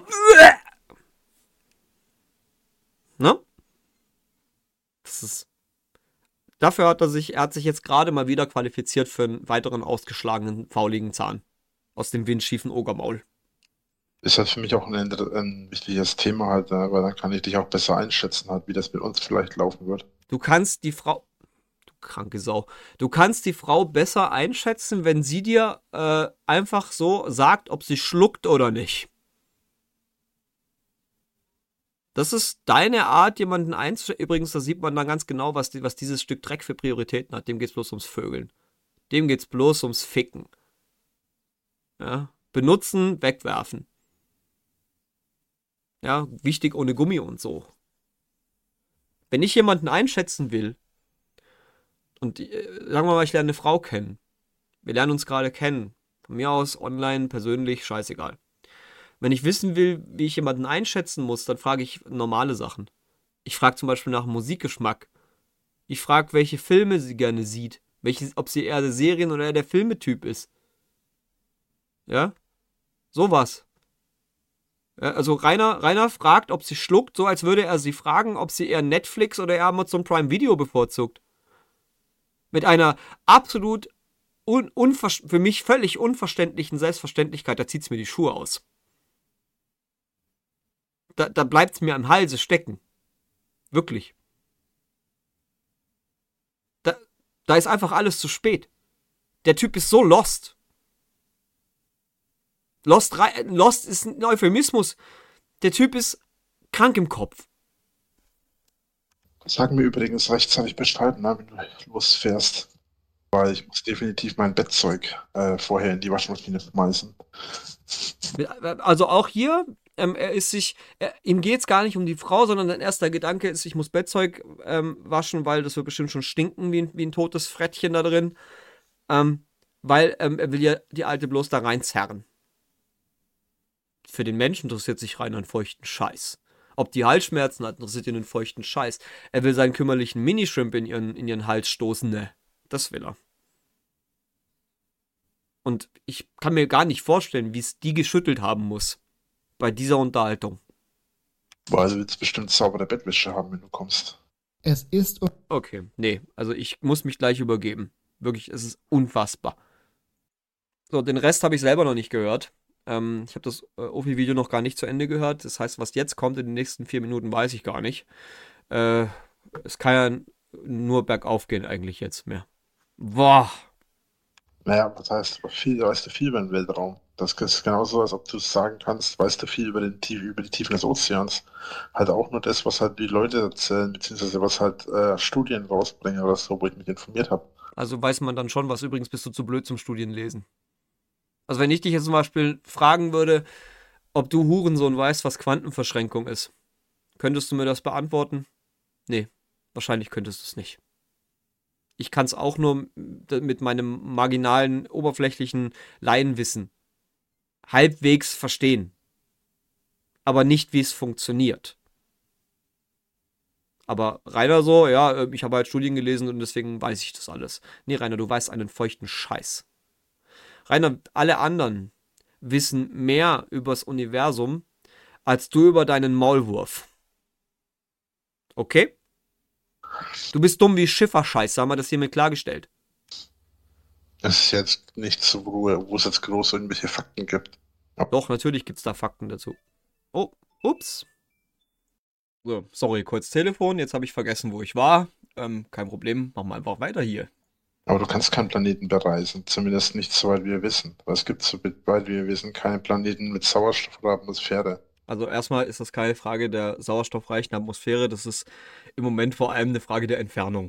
Ne? Das ist. Dafür hat er sich, er hat sich jetzt gerade mal wieder qualifiziert für einen weiteren ausgeschlagenen, fauligen Zahn. Aus dem windschiefen Ogermaul. Ist halt für mich auch ein, ein wichtiges Thema halt, ne? Weil dann kann ich dich auch besser einschätzen, halt, wie das mit uns vielleicht laufen wird. Du kannst die Frau. Du kranke Sau. Du kannst die Frau besser einschätzen, wenn sie dir äh, einfach so sagt, ob sie schluckt oder nicht. Das ist deine Art, jemanden einzuschätzen. Übrigens, da sieht man dann ganz genau, was, die, was dieses Stück Dreck für Prioritäten hat. Dem geht's bloß ums Vögeln. Dem geht's bloß ums Ficken. Ja? Benutzen, wegwerfen. Ja, wichtig ohne Gummi und so. Wenn ich jemanden einschätzen will, und äh, sagen wir mal, ich lerne eine Frau kennen. Wir lernen uns gerade kennen. Von mir aus, online, persönlich, scheißegal. Wenn ich wissen will, wie ich jemanden einschätzen muss, dann frage ich normale Sachen. Ich frage zum Beispiel nach dem Musikgeschmack. Ich frage, welche Filme sie gerne sieht. Welche, ob sie eher der Serien- oder eher der Filmetyp ist. Ja? Sowas. Ja, also Rainer, Rainer fragt, ob sie schluckt, so als würde er sie fragen, ob sie eher Netflix oder eher Amazon Prime Video bevorzugt. Mit einer absolut un, für mich völlig unverständlichen Selbstverständlichkeit, da zieht es mir die Schuhe aus. Da, da bleibt es mir am Halse stecken. Wirklich. Da, da ist einfach alles zu spät. Der Typ ist so lost. Lost, rei- Lost ist ein Euphemismus. Der Typ ist krank im Kopf. Sag mir übrigens rechtzeitig Bescheid, ne, wenn du losfährst. Weil ich muss definitiv mein Bettzeug äh, vorher in die Waschmaschine schmeißen. Also auch hier, ähm, er ist sich, er, ihm geht es gar nicht um die Frau, sondern sein erster Gedanke ist, ich muss Bettzeug ähm, waschen, weil das wird bestimmt schon stinken wie ein, wie ein totes Frettchen da drin. Ähm, weil ähm, er will ja die Alte bloß da reinzerren. Für den Menschen interessiert sich rein einen feuchten Scheiß. Ob die Halsschmerzen hat, interessiert ihn einen feuchten Scheiß. Er will seinen kümmerlichen Minishrimp in ihren, in ihren Hals stoßen, ne. Das will er. Und ich kann mir gar nicht vorstellen, wie es die geschüttelt haben muss. Bei dieser Unterhaltung. Weil du willst bestimmt saubere Bettwäsche haben, wenn du kommst. Es ist Okay, nee, also ich muss mich gleich übergeben. Wirklich, es ist unfassbar. So, den Rest habe ich selber noch nicht gehört. Ähm, ich habe das äh, Ofi-Video noch gar nicht zu Ende gehört. Das heißt, was jetzt kommt in den nächsten vier Minuten, weiß ich gar nicht. Äh, es kann ja nur bergauf gehen eigentlich jetzt mehr. Boah. Naja, was heißt, viel, weißt du viel über den Weltraum. Das ist genauso, als ob du sagen kannst, weißt du viel über, den, Tief- über die Tiefen des Ozeans. Halt auch nur das, was halt die Leute erzählen, beziehungsweise was halt äh, Studien rausbringen oder so, wo ich mich informiert habe. Also weiß man dann schon, was übrigens bist du zu blöd zum Studienlesen. Also wenn ich dich jetzt zum Beispiel fragen würde, ob du Hurensohn weißt, was Quantenverschränkung ist, könntest du mir das beantworten? Nee, wahrscheinlich könntest du es nicht. Ich kann es auch nur mit meinem marginalen, oberflächlichen Laienwissen halbwegs verstehen. Aber nicht, wie es funktioniert. Aber Rainer so, ja, ich habe halt Studien gelesen und deswegen weiß ich das alles. Nee, Rainer, du weißt einen feuchten Scheiß. Rainer, alle anderen wissen mehr übers Universum, als du über deinen Maulwurf. Okay? Du bist dumm wie Schifferscheiße, haben wir das hiermit klargestellt. Es ist jetzt nicht so, wo, wo es jetzt groß irgendwelche Fakten gibt. Doch, natürlich gibt's da Fakten dazu. Oh, ups. So, sorry, kurz Telefon, jetzt habe ich vergessen, wo ich war. Ähm, kein Problem, machen wir einfach weiter hier. Aber du kannst keinen Planeten bereisen, zumindest nicht so weit wir wissen. Weil es gibt so weit wir wissen keine Planeten mit Sauerstoff oder Atmosphäre. Also erstmal ist das keine Frage der sauerstoffreichen Atmosphäre, das ist im Moment vor allem eine Frage der Entfernung.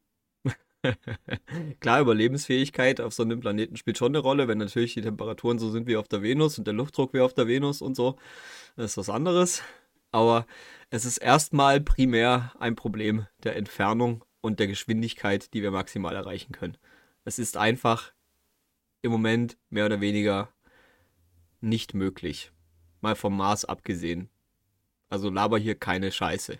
Klar, Überlebensfähigkeit auf so einem Planeten spielt schon eine Rolle, wenn natürlich die Temperaturen so sind wie auf der Venus und der Luftdruck wie auf der Venus und so, das ist was anderes. Aber es ist erstmal primär ein Problem der Entfernung und der Geschwindigkeit, die wir maximal erreichen können. Es ist einfach im Moment mehr oder weniger nicht möglich. Mal vom Mars abgesehen. Also laber hier keine Scheiße.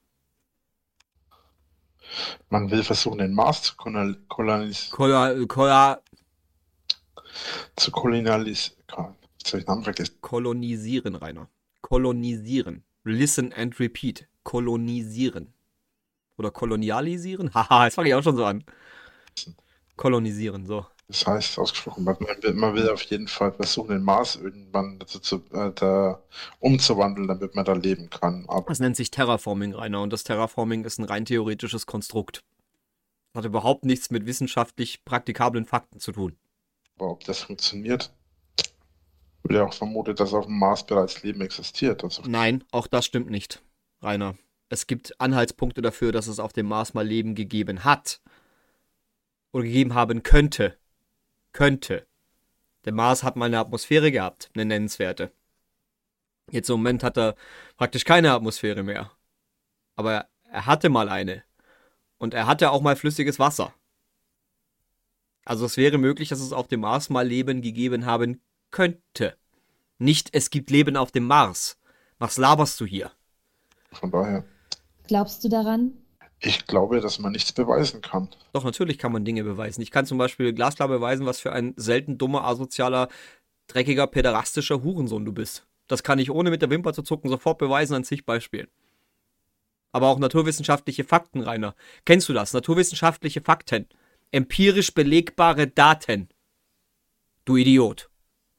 Man will versuchen, den Mars zu kolonialisieren. Kolonis Kola, kola, zu kolonialis Jetzt habe ich den Namen vergessen. kolonisieren, Rainer. Kolonisieren. Listen and repeat. Kolonisieren. Oder kolonialisieren? Haha, jetzt fange ich auch schon so an. Kolonisieren, so. Das heißt, ausgesprochen, man will, man will auf jeden Fall versuchen, den Mars irgendwann dazu zu, äh, da umzuwandeln, damit man da leben kann. Aber Das nennt sich Terraforming, Rainer. Und das Terraforming ist ein rein theoretisches Konstrukt. Hat überhaupt nichts mit wissenschaftlich praktikablen Fakten zu tun. ob das funktioniert, wird ja auch vermutet, dass auf dem Mars bereits Leben existiert. Also, Nein, auch das stimmt nicht, Rainer. Es gibt Anhaltspunkte dafür, dass es auf dem Mars mal Leben gegeben hat. Oder gegeben haben könnte. Könnte. Der Mars hat mal eine Atmosphäre gehabt, eine nennenswerte. Jetzt im Moment hat er praktisch keine Atmosphäre mehr. Aber er hatte mal eine. Und er hatte auch mal flüssiges Wasser. Also es wäre möglich, dass es auf dem Mars mal Leben gegeben haben könnte. Nicht, es gibt Leben auf dem Mars. Was laberst du hier? von daher, Glaubst du daran? ich glaube, dass man nichts beweisen kann. Doch, natürlich kann man Dinge beweisen. Ich kann zum Beispiel glasklar beweisen, was für ein selten dummer, asozialer, dreckiger, päderastischer Hurensohn du bist. Das kann ich ohne mit der Wimper zu zucken sofort beweisen an zig Beispielen. Aber auch naturwissenschaftliche Fakten, Rainer. Kennst du das? Naturwissenschaftliche Fakten. Empirisch belegbare Daten. Du Idiot.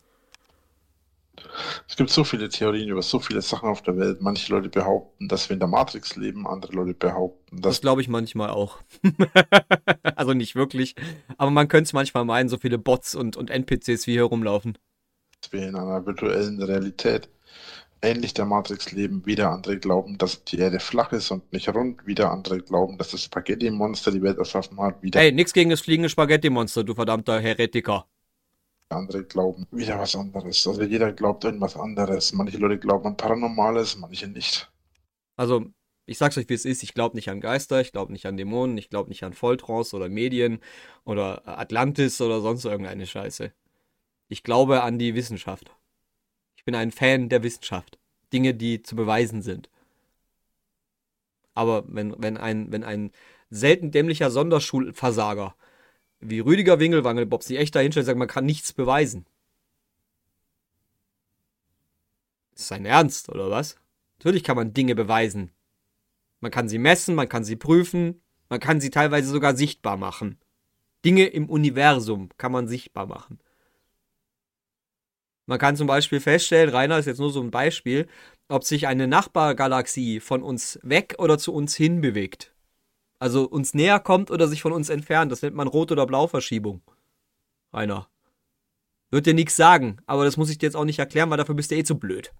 Es gibt so viele Theorien über so viele Sachen auf der Welt. Manche Leute behaupten, dass wir in der Matrix leben, andere Leute behaupten, Das dass glaube ich manchmal auch. Also nicht wirklich. Aber man könnte es manchmal meinen, so viele Bots und, und N P Cs wie hier rumlaufen. dass wir in einer virtuellen Realität ähnlich der Matrix leben. Wieder andere glauben, dass die Erde flach ist und nicht rund. Wieder andere glauben, dass das Spaghetti-Monster die Welt erschaffen hat. Wieder Hey, nix gegen das fliegende Spaghetti-Monster, du verdammter Heretiker. andere glauben wieder was anderes. Also jeder glaubt irgendwas anderes. Manche Leute glauben an Paranormales, manche nicht. Also, ich sag's euch, wie es ist. Ich glaube nicht an Geister, ich glaube nicht an Dämonen, ich glaube nicht an Volltrance oder Medien oder Atlantis oder sonst irgendeine Scheiße. Ich glaube an die Wissenschaft. Ich bin ein Fan der Wissenschaft. Dinge, die zu beweisen sind. Aber wenn, wenn, ein, wenn ein selten dämlicher Sonderschulversager wie Rüdiger Wingelwangelbob sich echt dahinstellt und sagt, man kann nichts beweisen. Ist das sein Ernst, oder was? Natürlich kann man Dinge beweisen. Man kann sie messen, man kann sie prüfen, man kann sie teilweise sogar sichtbar machen. Dinge im Universum kann man sichtbar machen. Man kann zum Beispiel feststellen, Rainer ist jetzt nur so ein Beispiel, ob sich eine Nachbargalaxie von uns weg oder zu uns hin bewegt. Also uns näher kommt oder sich von uns entfernt. Das nennt man Rot- oder Blau-Verschiebung. Rainer. Wird dir nichts sagen, aber das muss ich dir jetzt auch nicht erklären, weil dafür bist du eh zu blöd.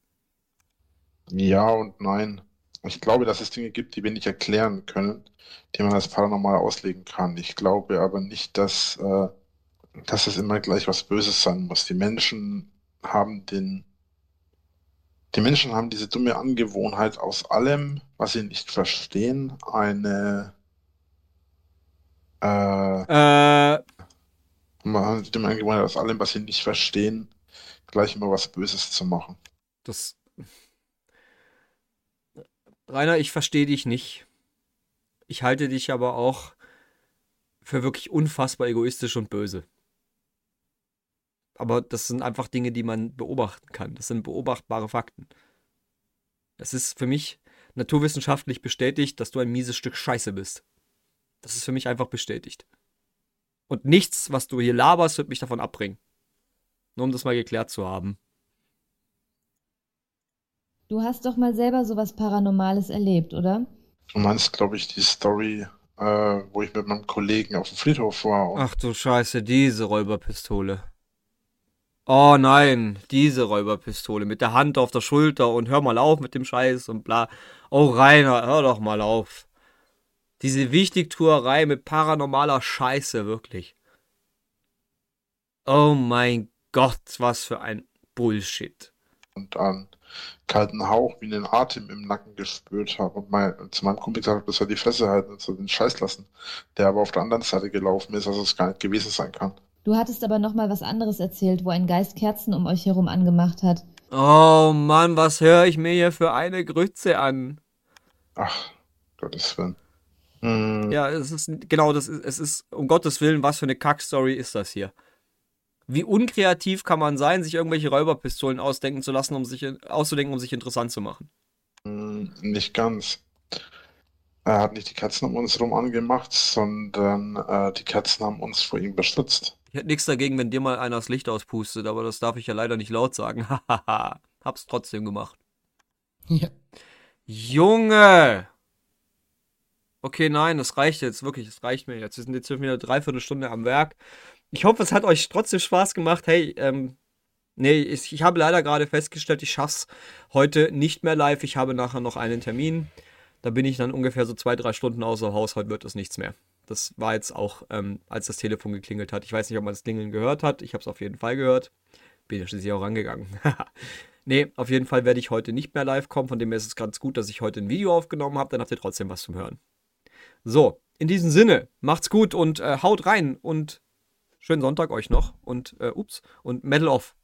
Ja und nein. Ich glaube, dass es Dinge gibt, die wir nicht erklären können, die man als paranormal auslegen kann. Ich glaube aber nicht, dass, äh, dass es immer gleich was Böses sein muss. Die Menschen haben den, die Menschen haben diese dumme Angewohnheit, aus allem, was sie nicht verstehen, eine, äh, Äh, man hat die dumme Angewohnheit, aus allem, was sie nicht verstehen, gleich immer was Böses zu machen. das... Rainer, ich verstehe dich nicht. Ich halte dich aber auch für wirklich unfassbar egoistisch und böse. Aber das sind einfach Dinge, die man beobachten kann. Das sind beobachtbare Fakten. Es ist für mich naturwissenschaftlich bestätigt, dass du ein mieses Stück Scheiße bist. Das ist für mich einfach bestätigt. Und nichts, was du hier laberst, wird mich davon abbringen. Nur um das mal geklärt zu haben. Du hast doch mal selber sowas Paranormales erlebt, oder? Du meinst, glaube ich, die Story, äh, wo ich mit meinem Kollegen auf dem Friedhof war und Ach du Scheiße, diese Räuberpistole. Oh nein, diese Räuberpistole mit der Hand auf der Schulter und hör mal auf mit dem Scheiß und bla. Oh Rainer, hör doch mal auf. Diese Wichtigtuerei mit paranormaler Scheiße, wirklich. Oh mein Gott, was für ein Bullshit. und einen kalten Hauch wie einen Atem im Nacken gespürt habe und mein, zu meinem Kumpel gesagt habe, dass er die Fresse halten und so den Scheiß lassen, der aber auf der anderen Seite gelaufen ist, also es gar nicht gewesen sein kann. Du hattest aber noch mal was anderes erzählt, wo ein Geist Kerzen um euch herum angemacht hat. Oh Mann, was höre ich mir hier für eine Grütze an? Ach, Gottes Willen. Hm, Ja, es ist, genau, das ist, es ist, um Gottes Willen, was für eine Kackstory ist das hier? Wie unkreativ kann man sein, sich irgendwelche Räuberpistolen ausdenken zu lassen, um sich, auszudenken, um sich interessant zu machen? hm, nicht ganz. Er hat nicht die Katzen um uns herum angemacht, sondern äh, die Katzen haben uns vor ihm beschützt. Ich hätte nichts dagegen, wenn dir mal einer das Licht auspustet, aber das darf ich ja leider nicht laut sagen. Hahaha, hab's trotzdem gemacht. Ja. Junge! Okay, nein, das reicht jetzt, wirklich, das reicht mir jetzt. Wir sind jetzt wieder eine Dreiviertelstunde am Werk. Ich hoffe, es hat euch trotzdem Spaß gemacht. Hey, ähm, nee, ich, ich habe leider gerade festgestellt, ich schaff's heute nicht mehr live. Ich habe nachher noch einen Termin. Da bin ich dann ungefähr so zwei, drei Stunden außer Haus. Heute wird es nichts mehr. Das war jetzt auch, ähm, als das Telefon geklingelt hat. Ich weiß nicht, ob man das Klingeln gehört hat. Ich habe es auf jeden Fall gehört. Bin ja schließlich auch rangegangen. Nee, auf jeden Fall werde ich heute nicht mehr live kommen. Von dem her ist es ganz gut, dass ich heute ein Video aufgenommen habe. Dann habt ihr trotzdem was zum Hören. So, in diesem Sinne, macht's gut und äh, haut rein und schönen Sonntag euch noch und, äh, ups, und Medal off.